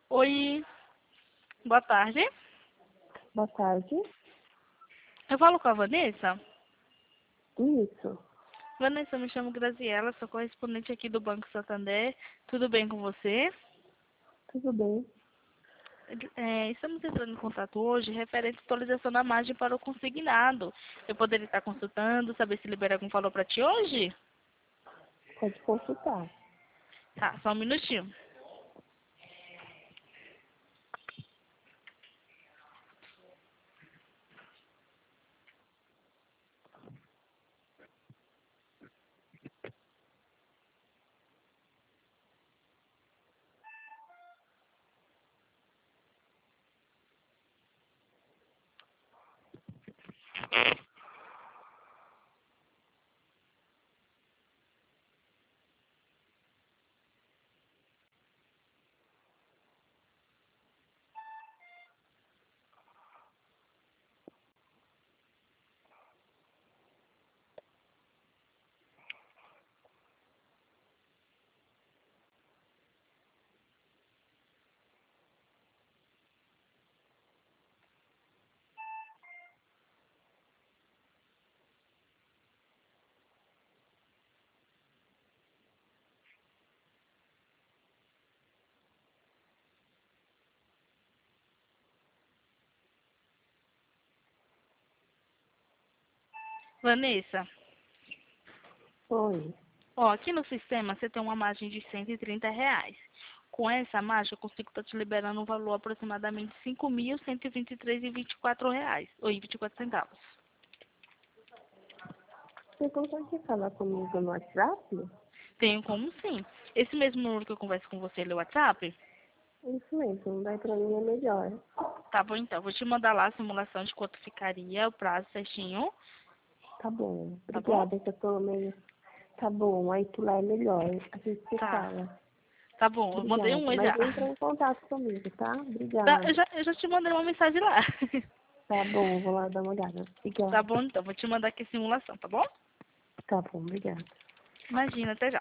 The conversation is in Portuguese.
Oi, boa tarde. Boa tarde. Eu falo com a Vanessa. Isso, Vanessa, eu me chamo Graziela, sou correspondente aqui do Banco Santander. Tudo bem com você? tudo bem? Estamos entrando em contato hoje referente à atualização da margem para o consignado. Eu poderia estar consultando, saber se libera algum valor para ti hoje? Pode consultar. Tá, só um minutinho. Vanessa, Oi. ó, aqui no sistema você tem uma margem de R$ 130. Com essa margem, eu consigo estar te liberando um valor aproximadamente de R$ 5.123,24. Ou R$ 24. Você consegue falar comigo no WhatsApp? Tenho como sim. Esse mesmo número que eu converso com você no WhatsApp? Isso mesmo, daí pra mim é melhor. Tá bom, então. Vou te mandar lá a simulação de quanto ficaria, o prazo certinho. Tá bom. Tá bom? Obrigada, que eu tô meio... Tá bom, aí tu lá é melhor. A gente se Tá. fala. Tá bom. Eu mandei Obrigada. um oi já. Mas entra em contato comigo, tá? Tá, eu Obrigada. já, eu já te mandei uma mensagem lá. Tá bom, vou lá dar uma olhada. Tá Obrigada. bom, então. Vou te mandar aqui a simulação, tá bom? Tá bom, obrigada. Imagina, até já.